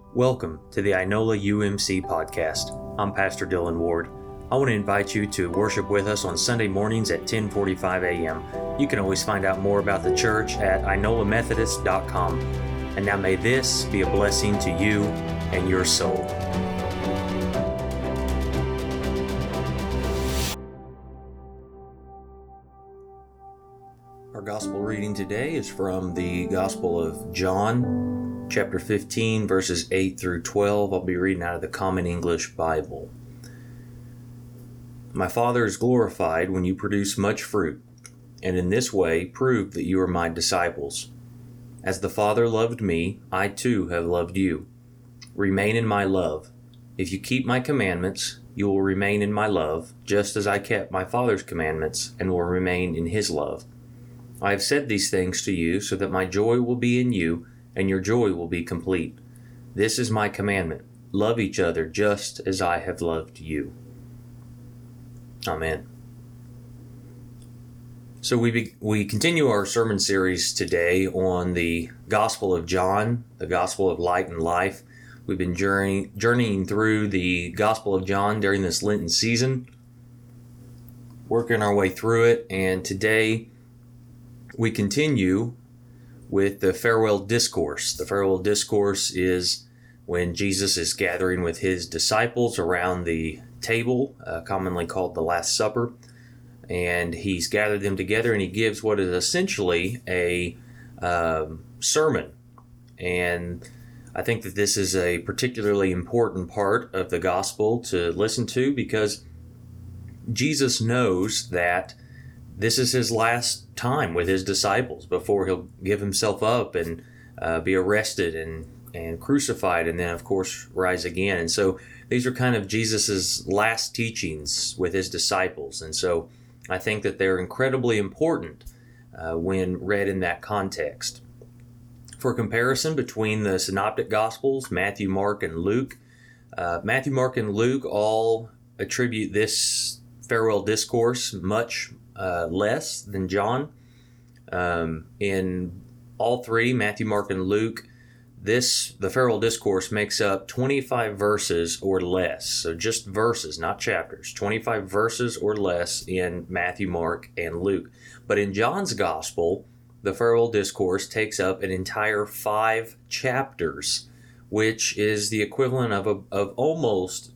Welcome to the Inola UMC podcast. I'm Pastor Dylan Ward. I want to invite you to worship with us on Sunday mornings at 10:45 a.m. You can always find out more about the church at inolamethodist.com. And now may this be a blessing to you and your soul. Our gospel reading today is from the Gospel of John, chapter 15, verses 8 through 12. I'll be reading out of the Common English Bible. My Father is glorified when you produce much fruit, and in this way prove that you are my disciples. As the Father loved me, I too have loved you. Remain in my love. If you keep my commandments, you will remain in my love, just as I kept my Father's commandments and will remain in his love. I have said these things to you so that my joy will be in you and your joy will be complete. This is my commandment. Love each other just as I have loved you. Amen. So we continue our sermon series today on the Gospel of John, the Gospel of Light and Life. We've been journeying through the Gospel of John during this Lenten season, working our way through it, and today we continue with the farewell discourse. The farewell discourse is when Jesus is gathering with his disciples around the table, commonly called the Last Supper, and he's gathered them together and he gives what is essentially a sermon. And I think that this is a particularly important part of the gospel to listen to because Jesus knows that this is his last time with his disciples before he'll give himself up and be arrested and crucified and then, of course, rise again. And so these are kind of Jesus's last teachings with his disciples. And so I think that they're incredibly important when read in that context. For comparison between the Synoptic Gospels, Matthew, Mark, and Luke, Matthew, Mark, and Luke all attribute this farewell discourse much less than John. In all three, Matthew, Mark, and Luke, the farewell discourse makes up 25 verses or less. So just verses, not chapters. 25 verses or less in Matthew, Mark, and Luke. But in John's gospel, the farewell discourse takes up an entire 5 chapters, which is the equivalent of almost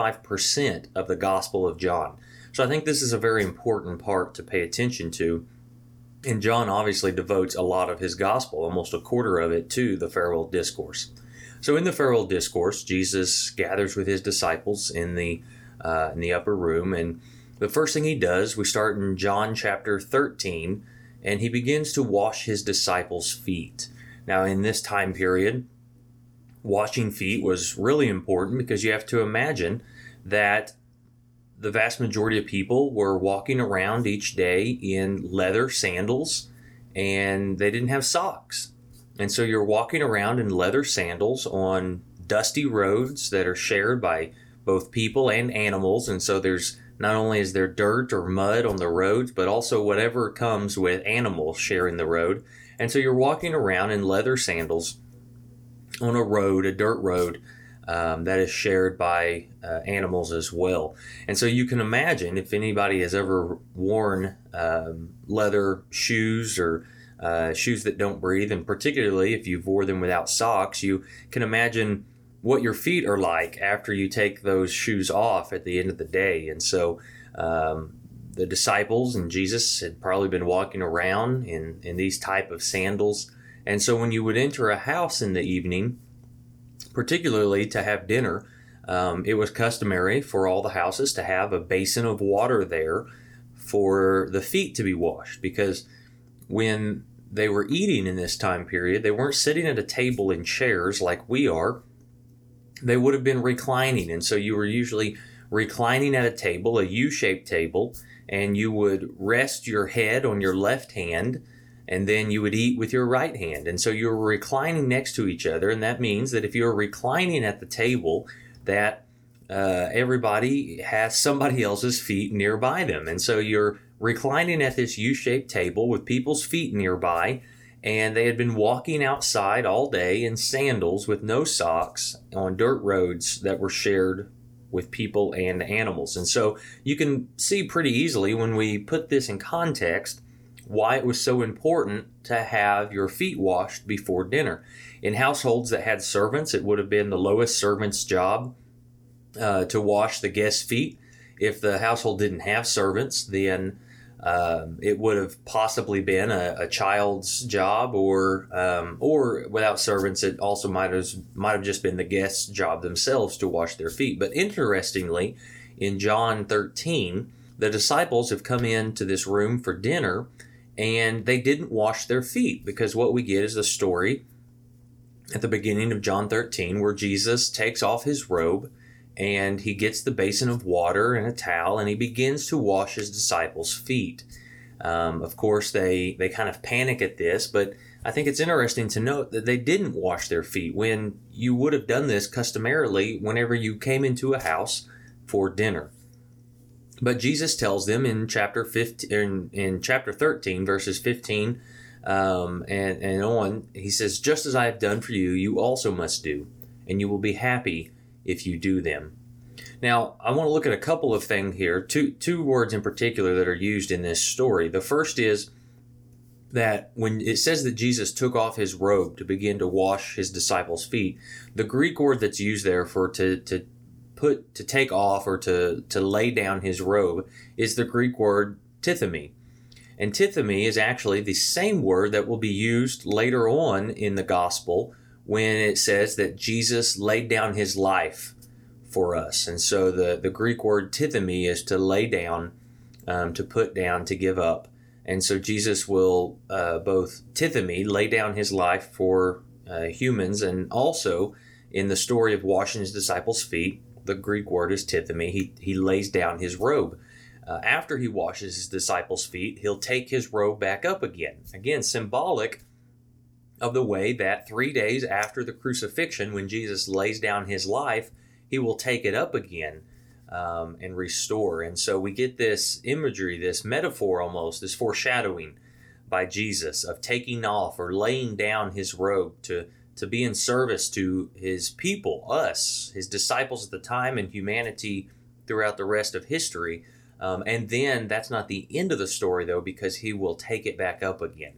25% of the Gospel of John. So I think this is a very important part to pay attention to. And John obviously devotes a lot of his gospel, almost a quarter of it, to the farewell discourse. So in the farewell discourse, Jesus gathers with his disciples in the upper room. And the first thing he does, we start in John chapter 13, and he begins to wash his disciples' feet. Now in this time period, washing feet was really important because you have to imagine that the vast majority of people were walking around each day in leather sandals, and they didn't have socks. And so you're walking around in leather sandals on dusty roads that are shared by both people and animals. And so there's not only is there dirt or mud on the roads, but also whatever comes with animals sharing the road. And so you're walking around in leather sandals on a road, a dirt road, that is shared by animals as well. And so you can imagine if anybody has ever worn leather shoes or shoes that don't breathe, and particularly if you've wore them without socks, you can imagine what your feet are like after you take those shoes off at the end of the day. And so the disciples and Jesus had probably been walking around in these type of sandals. And so when you would enter a house in the evening, particularly to have dinner, it was customary for all the houses to have a basin of water there for the feet to be washed, because when they were eating in this time period, they weren't sitting at a table in chairs like we are. They would have been reclining, and so you were usually reclining at a table, a U-shaped table, and you would rest your head on your left hand, and then you would eat with your right hand. And so you're reclining next to each other, and that means that if you're reclining at the table, that everybody has somebody else's feet nearby them. And so you're reclining at this U-shaped table with people's feet nearby, And they had been walking outside all day in sandals with no socks on dirt roads that were shared with people and animals. And so you can see pretty easily when we put this in context why it was so important to have your feet washed before dinner. In households that had servants, it would have been the lowest servant's job to wash the guests' feet. If the household didn't have servants, then it would have possibly been a child's job, or without servants, it also might have just been the guests' job themselves to wash their feet. But interestingly, in John 13, the disciples have come into this room for dinner, and they didn't wash their feet, because what we get is a story at the beginning of John 13 where Jesus takes off his robe and he gets the basin of water and a towel, and he begins to wash his disciples' feet. Of course, they kind of panic at this, but I think it's interesting to note that they didn't wash their feet when you would have done this customarily whenever you came into a house for dinner. But Jesus tells them in chapter 15, in chapter 13, verses 15 and on, he says, "Just as I have done for you, you also must do, and you will be happy if you do them." Now, I want to look at a couple of things here, two words in particular that are used in this story. The first is that when it says that Jesus took off his robe to begin to wash his disciples' feet, the Greek word that's used there for to take off or to lay down his robe is the Greek word tithemi. And tithemi is actually the same word that will be used later on in the gospel when it says that Jesus laid down his life for us. And so the Greek word tithemi is to lay down, to put down, to give up. And so Jesus will both tithemi, lay down his life for humans, and also in the story of washing his disciples' feet, the Greek word is tithemi. He lays down his robe. After he washes his disciples' feet, he'll take his robe back up again. Again, symbolic of the way that 3 days after the crucifixion, when Jesus lays down his life, he will take it up again and restore. And so we get this imagery, this metaphor almost, this foreshadowing by Jesus of taking off or laying down his robe to be in service to his people, us, his disciples at the time, and humanity throughout the rest of history. And then that's not the end of the story, though, because he will take it back up again.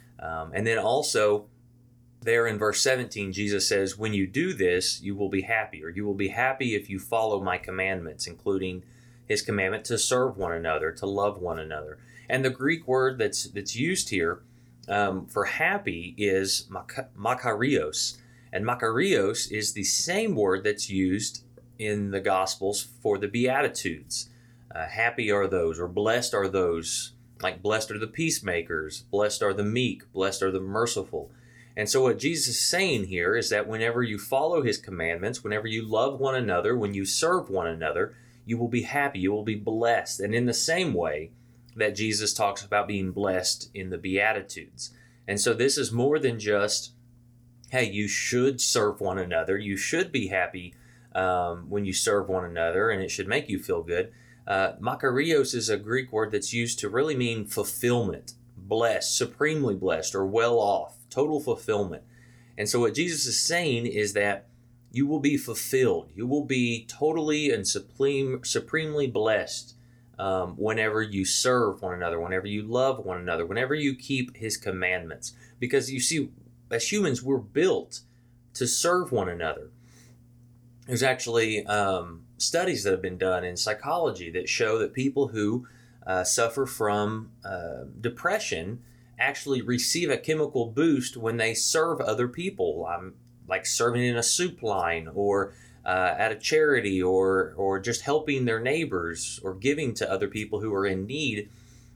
And then also there in verse 17, Jesus says, "When you do this, you will be happy," or you will be happy if you follow my commandments, including his commandment to serve one another, to love one another. And the Greek word that's used here for happy is makarios. And makarios is the same word that's used in the Gospels for the Beatitudes. Happy are those, or blessed are those, like blessed are the peacemakers, blessed are the meek, blessed are the merciful. And so what Jesus is saying here is that whenever you follow his commandments, whenever you love one another, when you serve one another, you will be happy, you will be blessed. And in the same way that Jesus talks about being blessed in the Beatitudes. And so this is more than just, hey, you should serve one another, you should be happy when you serve one another, and it should make you feel good. Makarios is a Greek word that's used to really mean fulfillment, blessed, supremely blessed, or well off, total fulfillment. And so what Jesus is saying is that you will be fulfilled. You will be totally and supremely blessed whenever you serve one another, whenever you love one another, whenever you keep his commandments. Because you see, as humans, we're built to serve one another. There's actually studies that have been done in psychology that show that people who suffer from depression actually receive a chemical boost when they serve other people, like serving in a soup line, or at a charity, or just helping their neighbors, or giving to other people who are in need.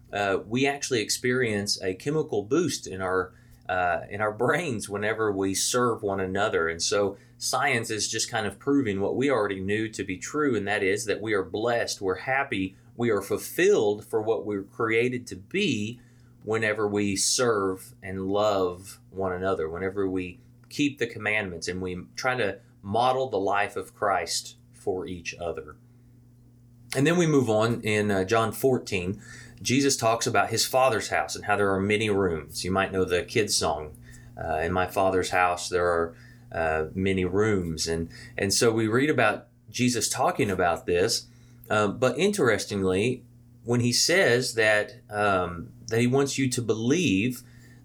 We actually experience a chemical boost in our brains whenever we serve one another. And so science is just kind of proving what we already knew to be true, and that is that we are blessed, we're happy, we are fulfilled for what we're created to be whenever we serve and love one another, whenever we keep the commandments and we try to model the life of Christ for each other. And then we move on in John 14 Jesus talks about his Father's house and how there are many rooms. You might know the kids' song, in my Father's house there are many rooms. And so we read about Jesus talking about this. But interestingly, when he says that he wants you to believe,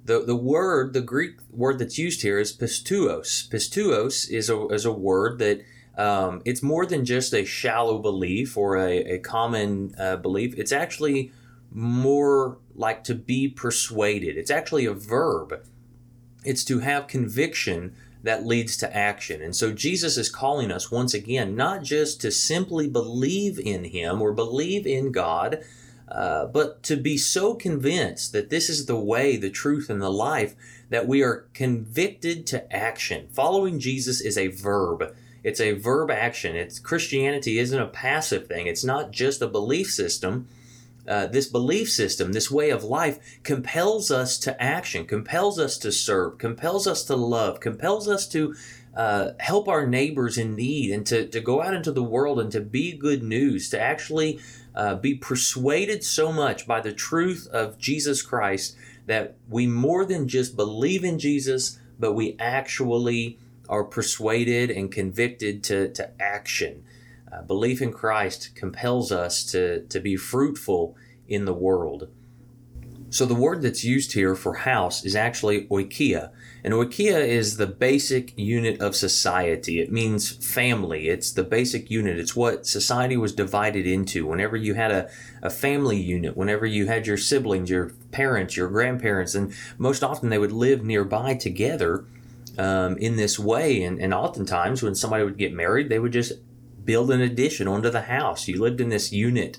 the Greek word that's used here is pistuos. Pistuos is a word that it's more than just a shallow belief or a common belief. It's actually more like to be persuaded. It's actually a verb. It's to have conviction that leads to action. And so Jesus is calling us once again, not just to simply believe in him or believe in God, but to be so convinced that this is the way, the truth, and the life that we are convicted to action. Following Jesus is a verb. It's a verb action. Christianity isn't a passive thing. It's not just a belief system. This belief system, this way of life, compels us to action, compels us to serve, compels us to love, compels us to help our neighbors in need, and to go out into the world and to be good news, to actually be persuaded so much by the truth of Jesus Christ that we more than just believe in Jesus, but we actually are persuaded and convicted to action. Belief in Christ compels us to be fruitful in the world. So the word that's used here for house is actually oikia. And oikia is the basic unit of society. It means family. It's the basic unit. It's what society was divided into. Whenever you had a family unit, whenever you had your siblings, your parents, your grandparents, and most often they would live nearby together in this way. And oftentimes when somebody would get married, they would just build an addition onto the house. You lived in this unit,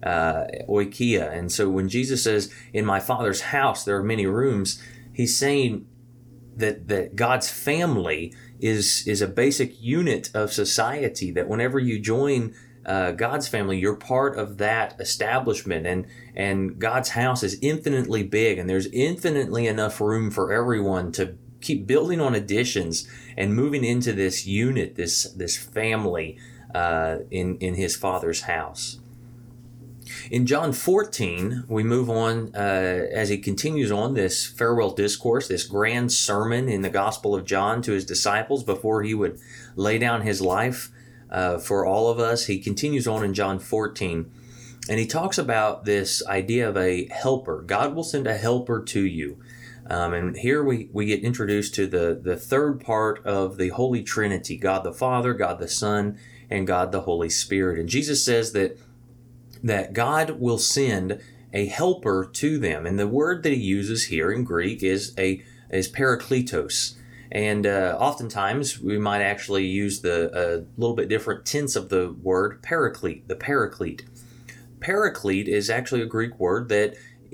oikia. And so when Jesus says, in my Father's house there are many rooms, he's saying that God's family is a basic unit of society, that whenever you join God's family, you're part of that establishment, and God's house is infinitely big, and there's infinitely enough room for everyone to keep building on additions and moving into this unit, this family in his Father's house. In John 14, we move on as he continues on this farewell discourse, this grand sermon in the Gospel of John to his disciples before he would lay down his life for all of us. He continues on in John 14, and he talks about this idea of a helper. God will send a helper to you. And here we get introduced to the third part of the Holy Trinity, God the Father, God the Son, and God the Holy Spirit. And Jesus says that God will send a helper to them. And the word that he uses here in Greek is parakletos. And oftentimes we might actually use a little bit different tense of the word paraclete, the paraclete. Paraclete is actually a Greek word that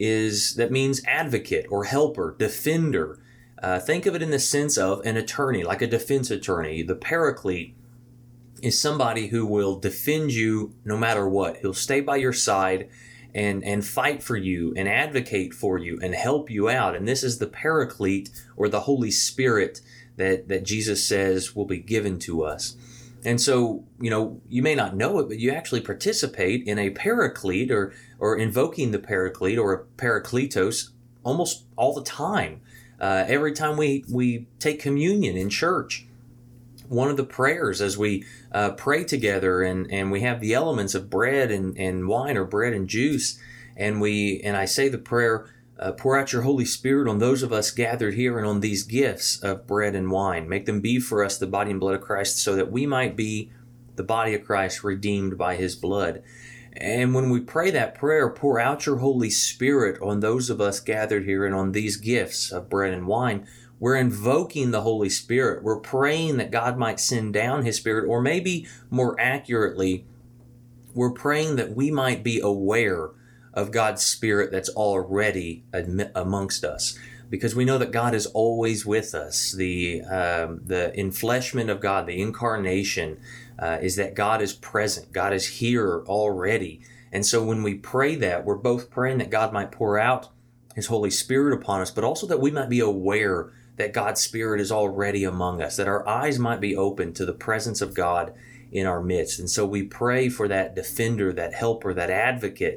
means advocate or helper, defender. Think of it in the sense of an attorney, like a defense attorney. The paraclete is somebody who will defend you no matter what. He'll stay by your side and fight for you and advocate for you and help you out. And this is the paraclete, or the Holy Spirit, that Jesus says will be given to us. And so, you may not know it, but you actually participate in a paraclete or invoking the paraclete or a parakletos almost all the time. Every time we take communion in church, one of the prayers as we pray together and we have the elements of bread and wine, or bread and juice, and I say the prayer, pour out your Holy Spirit on those of us gathered here and on these gifts of bread and wine. Make them be for us the body and blood of Christ, so that we might be the body of Christ, redeemed by his blood. And when we pray that prayer, pour out your Holy Spirit on those of us gathered here and on these gifts of bread and wine, we're invoking the Holy Spirit. We're praying that God might send down his Spirit, or maybe more accurately, we're praying that we might be aware of God's Spirit that's already amongst us, because we know that God is always with us. The enfleshment of God, the incarnation, is that God is present. God is here already. And so when we pray that, we're both praying that God might pour out his Holy Spirit upon us, but also that we might be aware that God's Spirit is already among us, that our eyes might be open to the presence of God in our midst. And so we pray for that defender, that helper, that advocate,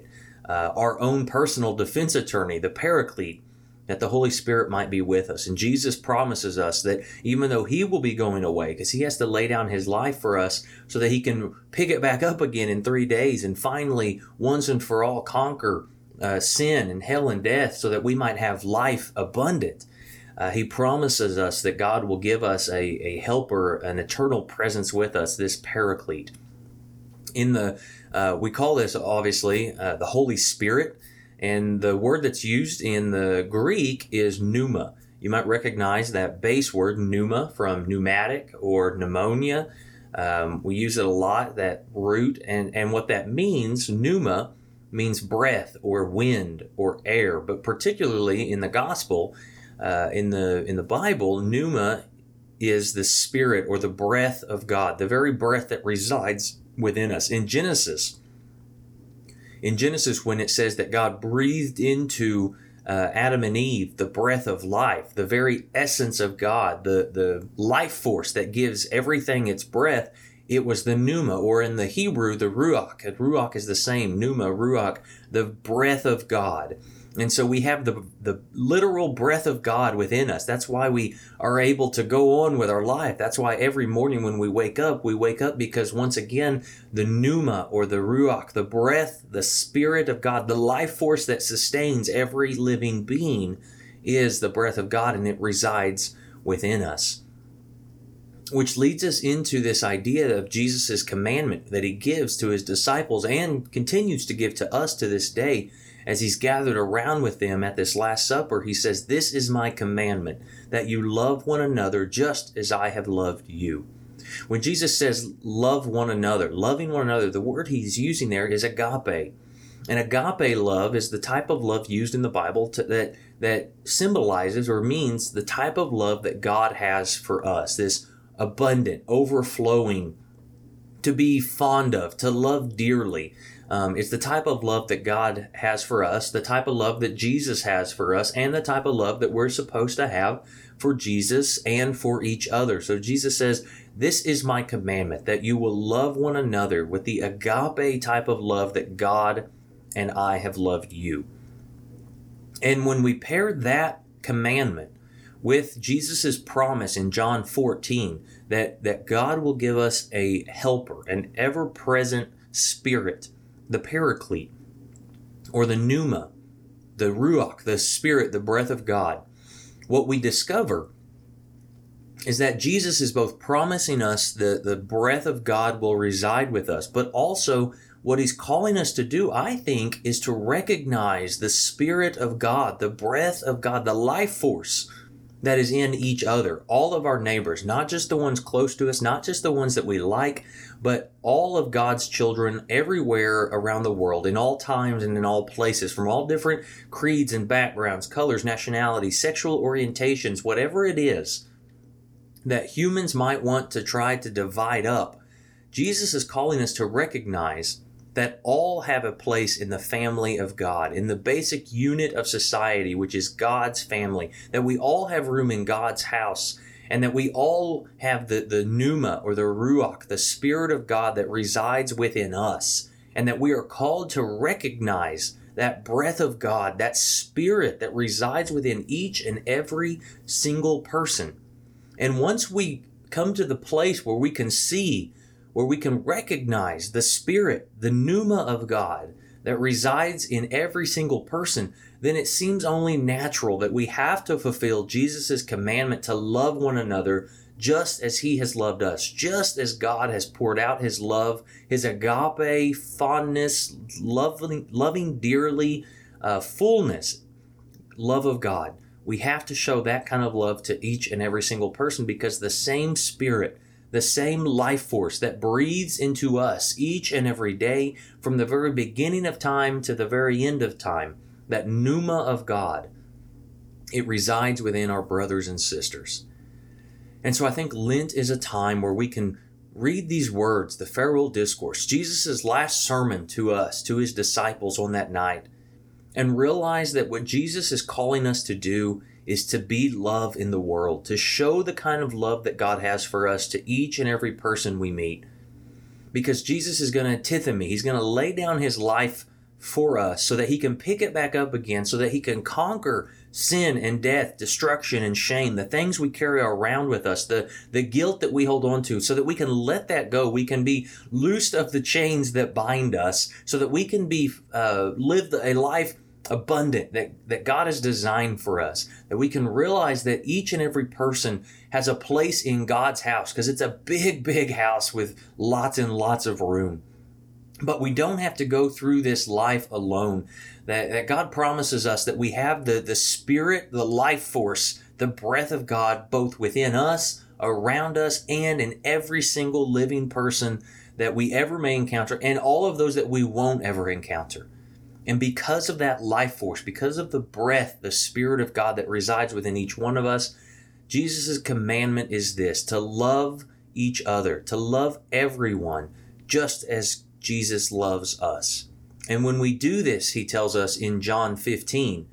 our own personal defense attorney, the Paraclete, that the Holy Spirit might be with us. And Jesus promises us that even though he will be going away, because he has to lay down his life for us so that he can pick it back up again in 3 days and finally, once and for all, conquer sin and hell and death so that we might have life abundant. He promises us that God will give us a helper, an eternal presence with us, this Paraclete. We call this, obviously, the Holy Spirit. And the word that's used in the Greek is pneuma. You might recognize that base word pneuma from pneumatic or pneumonia. We use it a lot, that root. And what that means, pneuma, means breath or wind or air. But particularly in the gospel, in the Bible, pneuma is the spirit or the breath of God, the very breath that resides within us. In Genesis, when it says that God breathed into Adam and Eve the breath of life, the very essence of God, the life force that gives everything its breath, it was the pneuma, or in the Hebrew, the ruach. Ruach is the same, pneuma, ruach, the breath of God. And so we have the literal breath of God within us. That's why we are able to go on with our life. That's why every morning when we wake up because once again, the pneuma or the ruach, the breath, the Spirit of God, the life force that sustains every living being is the breath of God, and it resides within us. Which leads us into this idea of Jesus' commandment that he gives to his disciples and continues to give to us to this day. As he's gathered around with them at this Last Supper, he says, "This is my commandment, that you love one another just as I have loved you." When Jesus says love one another, loving one another, the word he's using there is agape. And agape love is the type of love used in the Bible that symbolizes or means the type of love that God has for us, this abundant, overflowing, to be fond of, to love dearly. It's the type of love that God has for us, the type of love that Jesus has for us, and the type of love that we're supposed to have for Jesus and for each other. So Jesus says, "This is my commandment, that you will love one another with the agape type of love that God and I have loved you." And when we pair that commandment with Jesus' promise in John 14, that God will give us a helper, an ever-present Spirit, the Paraclete, or the pneuma, the ruach, the Spirit, the breath of God, what we discover is that Jesus is both promising us the breath of God will reside with us, but also what he's calling us to do, I think, is to recognize the Spirit of God, the breath of God, the life force that is in each other, all of our neighbors, not just the ones close to us, not just the ones that we like, but all of God's children everywhere around the world, in all times and in all places, from all different creeds and backgrounds, colors, nationalities, sexual orientations, whatever it is that humans might want to try to divide up. Jesus is calling us to recognize that all have a place in the family of God, in the basic unit of society, which is God's family, that we all have room in God's house, and that we all have the pneuma or the ruach, the Spirit of God that resides within us, and that we are called to recognize that breath of God, that Spirit that resides within each and every single person. And once we come to the place where we can see, where we can recognize the Spirit, the pneuma of God that resides in every single person, then it seems only natural that we have to fulfill Jesus' commandment to love one another just as he has loved us, just as God has poured out his love, his agape, fondness, loving dearly, fullness, love of God. We have to show that kind of love to each and every single person, because the same Spirit, the same life force that breathes into us each and every day from the very beginning of time to the very end of time, that pneuma of God, it resides within our brothers and sisters. And so I think Lent is a time where we can read these words, the Farewell Discourse, Jesus' last sermon to us, to his disciples on that night, and realize that what Jesus is calling us to do is to be love in the world, to show the kind of love that God has for us to each and every person we meet. Because Jesus is going to antithemy, he's going to lay down his life for us so that he can pick it back up again, so that he can conquer sin and death, destruction and shame, the things we carry around with us, the guilt that we hold on to, so that we can let that go. We can be loosed of the chains that bind us, so that we can be live a life abundant that God has designed for us, that we can realize that each and every person has a place in God's house, because it's a big, big house with lots and lots of room. But we don't have to go through this life alone. That God promises us that we have the Spirit, the life force, the breath of God, both within us, around us, and in every single living person that we ever may encounter, and all of those that we won't ever encounter. And because of that life force, because of the breath, the Spirit of God that resides within each one of us, Jesus' commandment is this: to love each other, to love everyone, just as Jesus loves us. And when we do this, he tells us in John 15,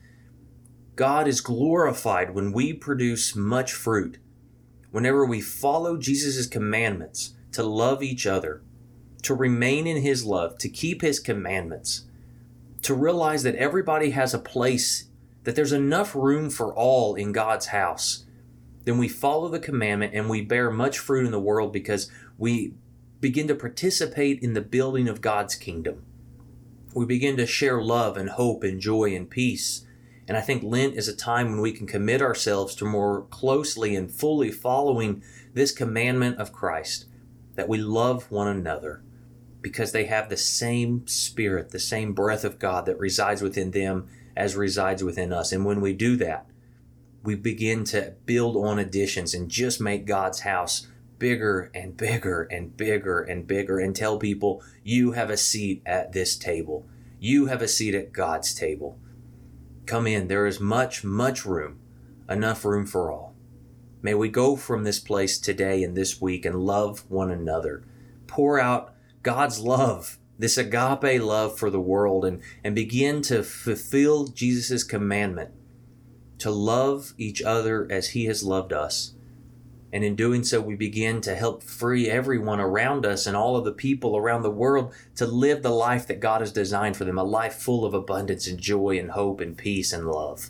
God is glorified when we produce much fruit. Whenever we follow Jesus' commandments to love each other, to remain in his love, to keep his commandments, to realize that everybody has a place, that there's enough room for all in God's house, then we follow the commandment and we bear much fruit in the world, because we begin to participate in the building of God's kingdom. We begin to share love and hope and joy and peace. And I think Lent is a time when we can commit ourselves to more closely and fully following this commandment of Christ, that we love one another, because they have the same Spirit, the same breath of God that resides within them as resides within us. And when we do that, we begin to build on additions and just make God's house bigger and bigger and bigger and bigger, and tell people, you have a seat at this table. You have a seat at God's table. Come in. There is much, much room, enough room for all. May we go from this place today and this week and love one another. Pour out God's love, this agape love for the world, and begin to fulfill Jesus' commandment to love each other as he has loved us. And in doing so, we begin to help free everyone around us and all of the people around the world to live the life that God has designed for them, a life full of abundance and joy and hope and peace and love.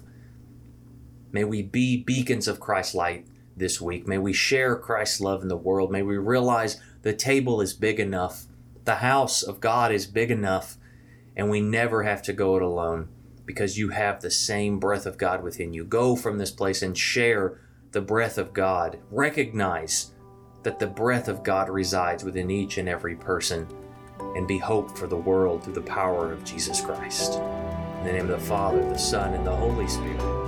May we be beacons of Christ's light this week. May we share Christ's love in the world. May we realize the table is big enough. The house of God is big enough, and we never have to go it alone, because you have the same breath of God within you. Go from this place and share the breath of God. Recognize that the breath of God resides within each and every person, and be hope for the world through the power of Jesus Christ. In the name of the Father, the Son, and the Holy Spirit.